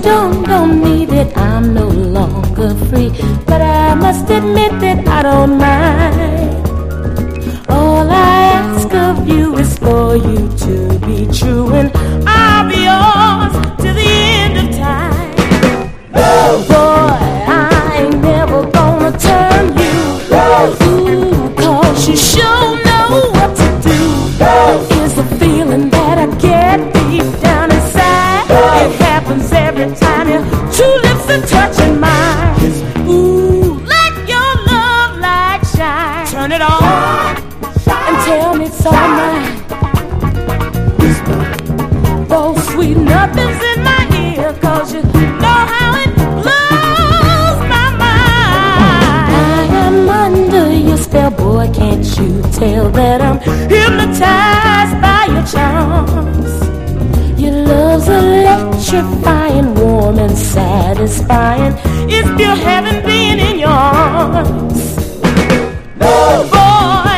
don't mean that I'm no longer free, but I must admit that I don't mind. All I ask of you is for you to be true, and I'll be yours to the end of time. Oh boy, I ain't never gonna turn you. Ooh, 'cause you sure know what to do. Is the feeling that I get deep down inside. It happens every time your two lips are touching mine. Ooh, let your love light shine. Turn it on and tell me it's all mine. Those sweet nothings in my ear, 'cause you know how it blows my mind. I am under your spell, boy, can't you tell that I'm hypnotized by your charms? Your love's electrifying, warm and satisfying. It's pure heaven being in your arms. Oh boy,